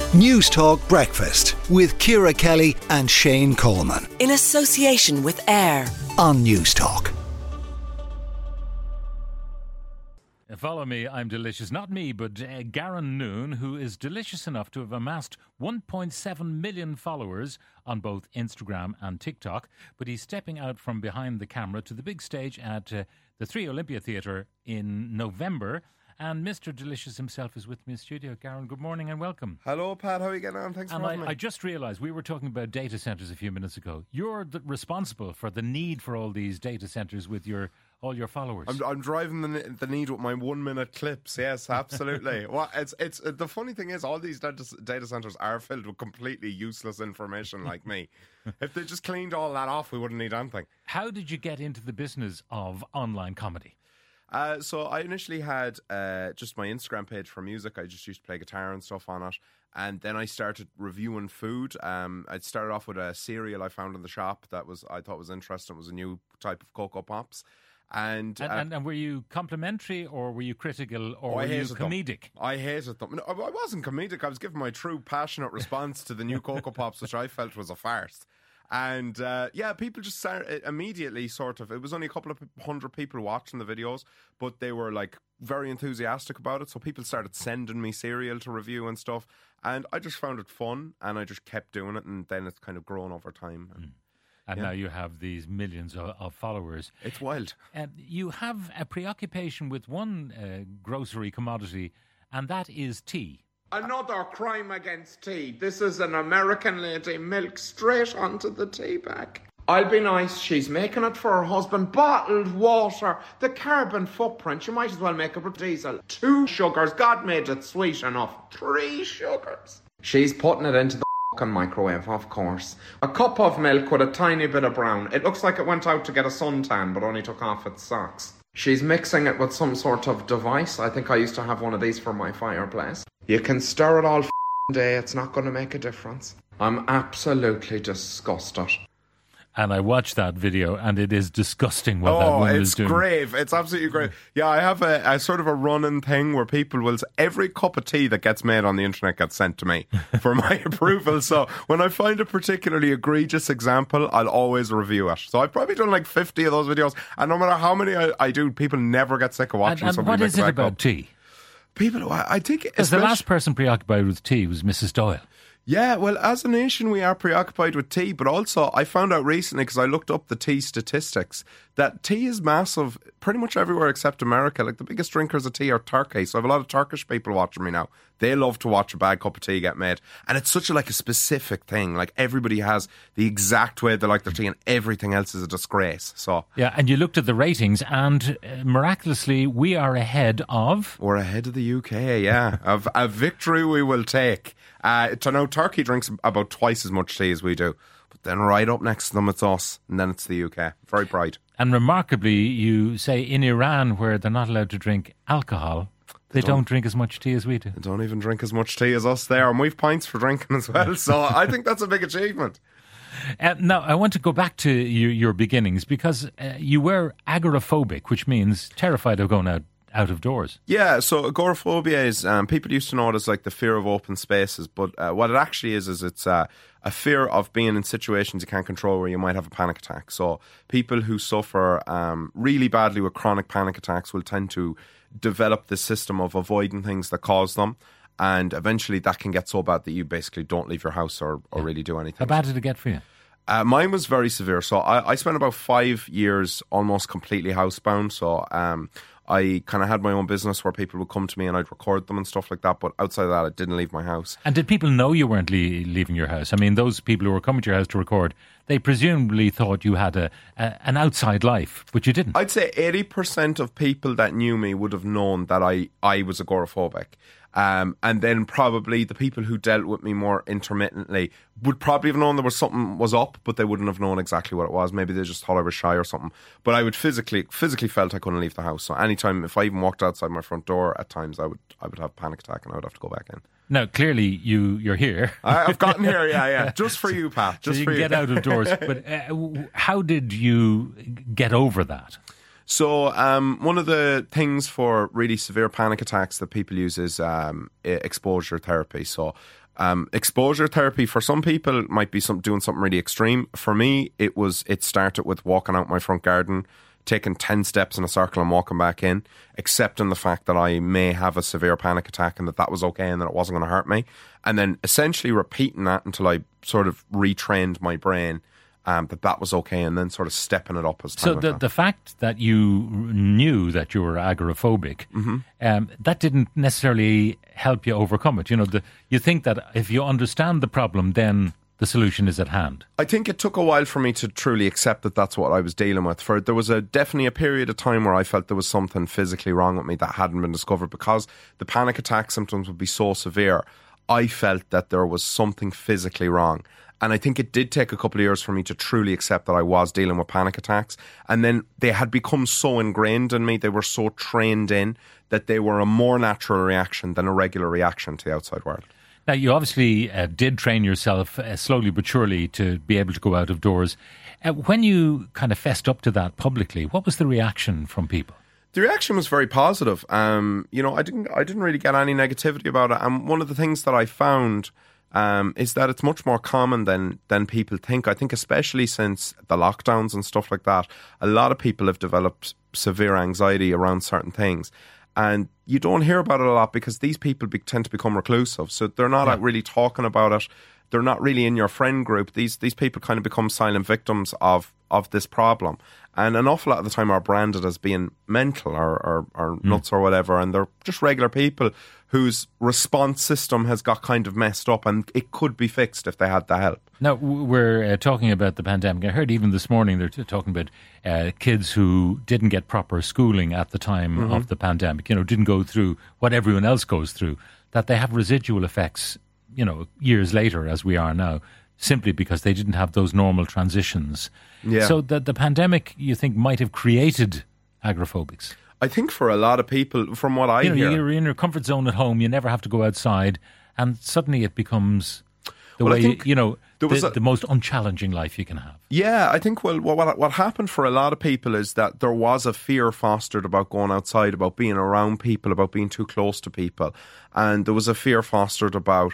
News Talk Breakfast with Ciara Kelly and Shane Coleman. In association with AIR On News Talk. Follow me, I'm delicious. Not me, but Garen Noon, who is delicious enough to have amassed 1.7 million followers on both Instagram and TikTok. But he's stepping out from behind the camera to the big stage at the Three Olympia Theatre in November. And Mr. Delicious himself is with me in studio. Garen, good morning and welcome. Hello, Pat. How are you getting on? Thanks for having me. I just realised we were talking about data centres a few minutes ago. You're responsible for the need for all these data centres with all your followers. I'm driving the need with my 1 minute clips. Yes, absolutely. Well, it's the funny thing is, all these data centers are filled with completely useless information like me. If they just cleaned all that off, we wouldn't need anything. How did you get into the business of online comedy? So I initially had just my Instagram page for music. I just used to play guitar and stuff on it. And then I started reviewing food. I started off with a cereal I found in the shop that I thought was interesting. It was a new type of Cocoa Pops. And were you complimentary or were you critical or were you comedic? I hated them. No, I wasn't comedic. I was giving my true passionate response to the new Cocoa Pops, which I felt was a farce. And people just started immediately it was only a couple of hundred people watching the videos, but they were like very enthusiastic about it. So people started sending me cereal to review and stuff. And I just found it fun and I just kept doing it. And then it's kind of grown over time. And now you have these millions of followers. It's wild. You have a preoccupation with one grocery commodity, and that is tea. Another crime against tea. This is an American lady milk straight onto the tea bag. I'll be nice, she's making it for her husband. Bottled water. The carbon footprint, you might as well make it with diesel. 2 sugars, God made it sweet enough. 3 sugars. She's putting it into the fucking microwave, of course. A cup of milk with a tiny bit of brown. It looks like it went out to get a suntan, but only took off its socks. She's mixing it with some sort of device. I think I used to have one of these for my fireplace. You can stir it all day, it's not going to make a difference. I'm absolutely disgusted. And I watched that video, and it is disgusting what that woman is doing. Oh, it's grave. It's absolutely grave. Yeah, I have a sort of a running thing where people will... Every cup of tea that gets made on the internet gets sent to me for my approval. So when I find a particularly egregious example, I'll always review it. So I've probably done like 50 of those videos. And no matter how many I do, people never get sick of watching somebody what make is it about tea? People, I think... Because the last person preoccupied with tea was Mrs. Doyle. Yeah, well, as a nation, we are preoccupied with tea, but also I found out recently, because I looked up the tea statistics, that tea is massive pretty much everywhere except America. Like, the biggest drinkers of tea are Turkey, so I have a lot of Turkish people watching me now. They love to watch a bad cup of tea get made, and it's such a specific thing. Like, everybody has the exact way they like their tea, and everything else is a disgrace. So yeah, and you looked at the ratings, and miraculously, we are ahead of... We're ahead of the UK, yeah. Of a victory we will take. To know Turkey drinks about twice as much tea as we do. But then right up next to them, it's us. And then it's the UK. Very proud. And remarkably, you say in Iran, where they're not allowed to drink alcohol, they don't drink as much tea as we do. They don't even drink as much tea as us there. And we've pints for drinking as well. So I think that's a big achievement. Now, I want to go back to your beginnings, because you were agoraphobic, which means terrified of going out of doors. Yeah, so agoraphobia is, people used to know it as like the fear of open spaces, but what it actually is it's a fear of being in situations you can't control where you might have a panic attack. So people who suffer really badly with chronic panic attacks will tend to develop this system of avoiding things that cause them, and eventually that can get so bad that you basically don't leave your house or really do anything. How bad did it get for you? Mine was very severe. So I spent about 5 years almost completely housebound. So I kind of had my own business where people would come to me and I'd record them and stuff like that. But outside of that, I didn't leave my house. And did people know you weren't leaving your house? I mean, those people who were coming to your house to record, they presumably thought you had an outside life, but you didn't. I'd say 80% of people that knew me would have known that I was agoraphobic. And then probably the people who dealt with me more intermittently would probably have known there was something was up, but they wouldn't have known exactly what it was. Maybe they just thought I was shy or something. But I would physically felt I couldn't leave the house. So anytime, if I even walked outside my front door, at times I would have a panic attack and I would have to go back in. Now, clearly you're here. I've gotten here, yeah. Just for you, Pat. Just so you for can get out of doors. But how did you get over that? So one of the things for really severe panic attacks that people use is exposure therapy. So exposure therapy for some people might be doing something really extreme. For me, it started with walking out my front garden, taking 10 steps in a circle and walking back in, accepting the fact that I may have a severe panic attack and that was okay and that it wasn't going to hurt me. And then essentially repeating that until I sort of retrained my brain that was okay, and then sort of stepping it up as time went on. The fact that you knew that you were agoraphobic, that didn't necessarily help you overcome it. You know, you think that if you understand the problem, then the solution is at hand. I think it took a while for me to truly accept that that's what I was dealing with. There was definitely a period of time where I felt there was something physically wrong with me that hadn't been discovered, because the panic attack symptoms would be so severe. I felt that there was something physically wrong. And I think it did take a couple of years for me to truly accept that I was dealing with panic attacks. And then they had become so ingrained in me, they were so trained in, that they were a more natural reaction than a regular reaction to the outside world. Now, you obviously did train yourself slowly but surely to be able to go out of doors. When you kind of fessed up to that publicly, what was the reaction from people? The reaction was very positive. I didn't really get any negativity about it. And one of the things that I found is that it's much more common than people think. I think especially since the lockdowns and stuff like that, a lot of people have developed severe anxiety around certain things. And you don't hear about it a lot because these people tend to become reclusive. So they're not really talking about it. They're not really in your friend group. These people kind of become silent victims of this problem. And an awful lot of the time are branded as being mental or nuts or whatever. And they're just regular people whose response system has got kind of messed up, and it could be fixed if they had the help. Now, we're talking about the pandemic. I heard even this morning they're talking about kids who didn't get proper schooling at the time of the pandemic, didn't go through what everyone else goes through, that they have residual effects, years later, as we are now, simply because they didn't have those normal transitions. Yeah. So the pandemic, you think, might have created agoraphobics? I think for a lot of people, from what I hear... You're in your comfort zone at home, you never have to go outside, and suddenly it becomes the most unchallenging life you can have. Yeah, I think what happened for a lot of people is that there was a fear fostered about going outside, about being around people, about being too close to people. And there was a fear fostered about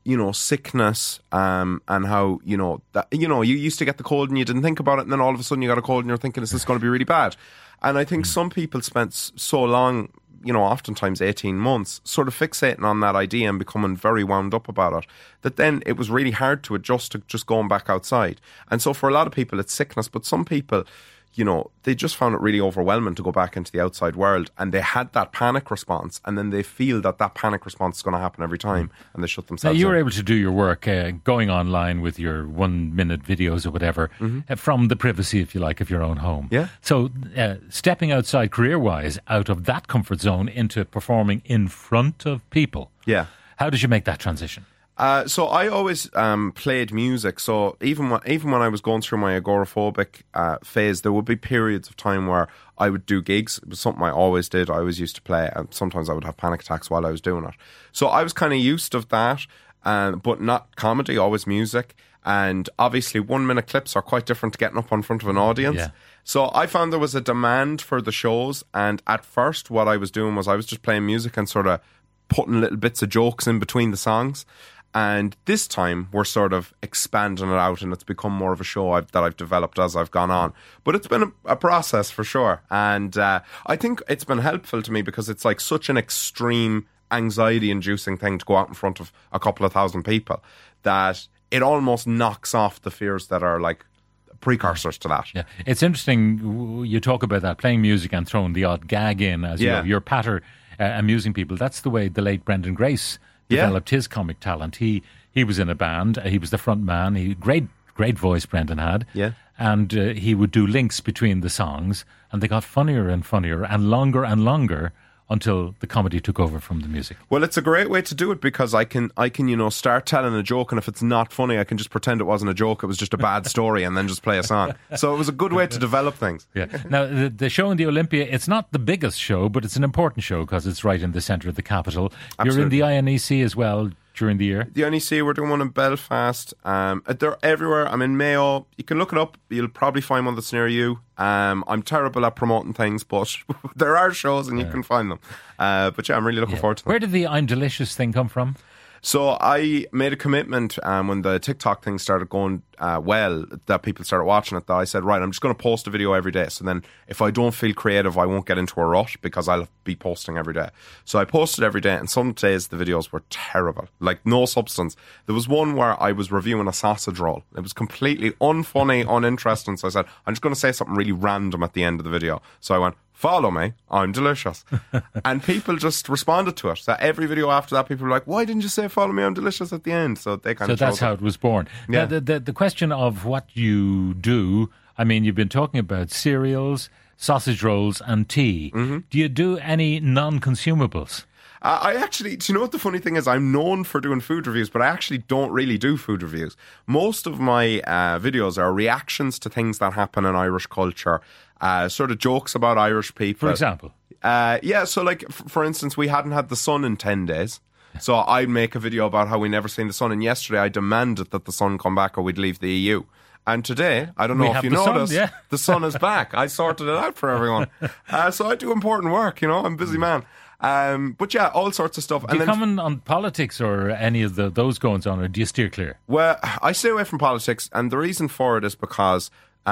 sickness, and how, that you used to get the cold and you didn't think about it, and then all of a sudden you got a cold and you're thinking, is this going to be really bad? And I think some people spent so long, oftentimes 18 months, sort of fixating on that idea and becoming very wound up about it, that then it was really hard to adjust to just going back outside. And so for a lot of people, it's sickness, but some people, they just found it really overwhelming to go back into the outside world, and they had that panic response, and then they feel that panic response is going to happen every time, and they shut themselves Now, you were in. able to do your work going online with your 1-minute videos or whatever from the privacy, if you like, of your own home. Yeah. So stepping outside career-wise, out of that comfort zone into performing in front of people. Yeah. How did you make that transition? So I always played music. So even when I was going through my agoraphobic phase, there would be periods of time where I would do gigs. It was something I always did. I always used to play, and sometimes I would have panic attacks while I was doing it. So I was kind of used to that, but not comedy, always music. And obviously 1-minute clips are quite different to getting up in front of an audience. Yeah. So I found there was a demand for the shows, and at first what I was doing was I was just playing music and sort of putting little bits of jokes in between the songs. And this time, we're sort of expanding it out, and it's become more of a show that I've developed as I've gone on. But it's been a process for sure. And I think it's been helpful to me because it's like such an extreme anxiety-inducing thing to go out in front of a couple of thousand people that it almost knocks off the fears that are like precursors to that. Yeah, it's interesting. You talk about that, playing music and throwing the odd gag in as your patter, amusing people. That's the way the late Brendan Grace developed his comic talent. He was in a band. He was the front man. Great voice Brendan had. Yeah. And he would do links between the songs, and they got funnier and funnier and longer until the comedy took over from the music. Well, it's a great way to do it because I can start telling a joke, and if it's not funny, I can just pretend it wasn't a joke, it was just a bad story, and then just play a song. So it was a good way to develop things. Yeah. Now, the show in the Olympia, it's not the biggest show, but it's an important show because it's right in the centre of the capital. Absolutely. You're in the INEC as well during the year. The INEC, we're doing one in Belfast. They're everywhere. I'm in Mayo. You can look it up. You'll probably find one that's near you. I'm terrible at promoting things, but there are shows and you can find them. But yeah, I'm really looking forward to them. Where did the I'm Delicious thing come from? So I made a commitment when the TikTok thing started going well, that people started watching it, that I said, right, I'm just going to post a video every day. So then if I don't feel creative, I won't get into a rut because I'll be posting every day. So I posted every day, and some days the videos were terrible, like no substance. There was one where I was reviewing a sausage roll. It was completely unfunny, uninteresting. So I said, I'm just going to say something really random at the end of the video. So I went, follow me, I'm delicious. And people just responded to it. So every video after that, people were like, why didn't you say follow me, I'm delicious at the end? So they kind of. So that's how it was born. Yeah. Now, the question of what you do, I mean, you've been talking about cereals, sausage rolls and tea. Mm-hmm. Do you do any non-consumables? I actually, do you know what the funny thing is? I'm known for doing food reviews, but I actually don't really do food reviews. Most of my videos are reactions to things that happen in Irish culture, sort of jokes about Irish people. For example? Yeah, so like, for instance, we hadn't had the sun in 10 days. So I'd make a video about how we never seen the sun. And yesterday I demanded that the sun come back or we'd leave the EU. And today, I don't know if you noticed, the sun is back. I sorted it out for everyone. So I do important work, you know, I'm a busy man. But yeah, all sorts of stuff. Do you comment on politics or any of those goings on, or do you steer clear? Well, I stay away from politics, and the reason for it is because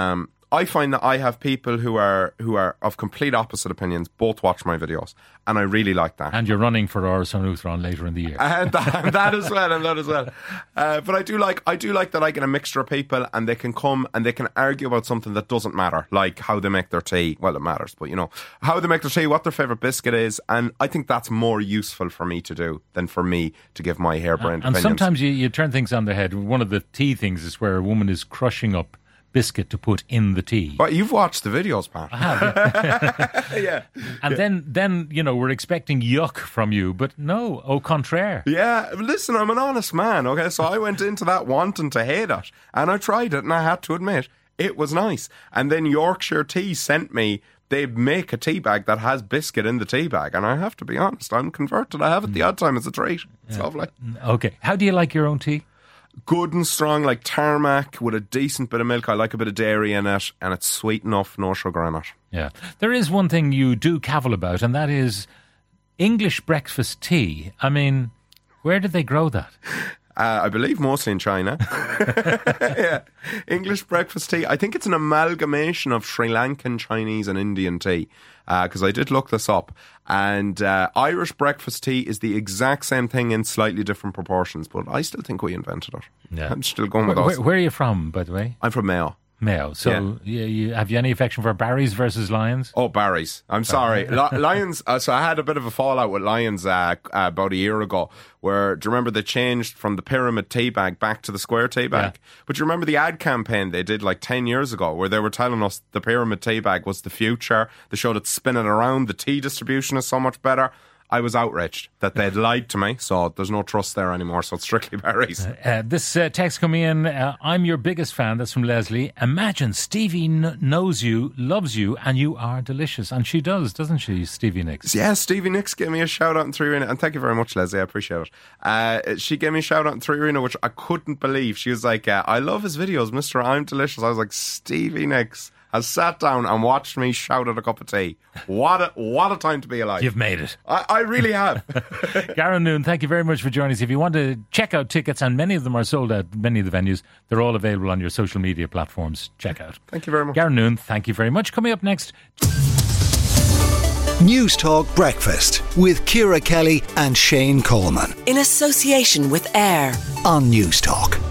I find that I have people who are of complete opposite opinions both watch my videos, and I really like that. And you're running for Áras an Uachtaráin later in the year. And that as well. But I do like that I get a mixture of people, and they can come and they can argue about something that doesn't matter, like how they make their tea. Well, it matters, but you know, how they make their tea, what their favourite biscuit is, and I think that's more useful for me to do than for me to give my harebrained opinions. And sometimes you turn things on their head. One of the tea things is where a woman is crushing up biscuit to put in the tea. Well, you've watched the videos, Pat. I have. Yeah. And then you know, we're expecting yuck from you, but no, au contraire. Yeah, listen, I'm an honest man, okay? So I went into that wanting to hate it, and I tried it, and I had to admit, it was nice. And then Yorkshire Tea sent me, they make a tea bag that has biscuit in the tea bag, and I have to be honest, I'm converted. I have it the odd time as a treat. It's lovely. Okay. How do you like your own tea? Good and strong, like tarmac with a decent bit of milk. I like a bit of dairy in it, and it's sweet enough, no sugar in it. Yeah. There is one thing you do cavil about, and that is English breakfast tea. I mean, where did they grow that? I believe mostly in China. Yeah. English breakfast tea. I think it's an amalgamation of Sri Lankan, Chinese and Indian tea, because I did look this up. And Irish breakfast tea is the exact same thing in slightly different proportions, but I still think we invented it. Yeah. I'm still going with us. Where are you from, by the way? I'm from Mayo. Mayo. So have you any affection for Barry's versus Lions? Oh, Barry's. I'm sorry. Lions, so I had a bit of a fallout with Lions about a year ago, where, do you remember they changed from the pyramid tea bag back to the square tea bag? Yeah. But you remember the ad campaign they did like 10 years ago, where they were telling us the pyramid tea bag was the future. They showed it spinning around. The tea distribution is so much better. I was outraged that they'd lied to me, so there's no trust there anymore, so it's strictly Barry's. This text coming in, I'm your biggest fan, that's from Leslie. Imagine Stevie knows you, loves you, and you are delicious. And she does, doesn't she, Stevie Nicks? Yeah, Stevie Nicks gave me a shout out in 3 Arena, and thank you very much, Leslie, I appreciate it. She gave me a shout out in 3 Arena, which I couldn't believe. She was like, I love his videos, Mr. I'm Delicious. I was like, Stevie Nicks has sat down and watched me shout at a cup of tea. What a time to be alive. You've made it. I really have. Garen Noon, thank you very much for joining us. If you want to check out tickets, and many of them are sold out, many of the venues, they're all available on your social media platforms. Check out. Thank you very much. Garen Noon, thank you very much. Coming up next, News Talk Breakfast with Ciara Kelly and Shane Coleman In association with AIR on News Talk.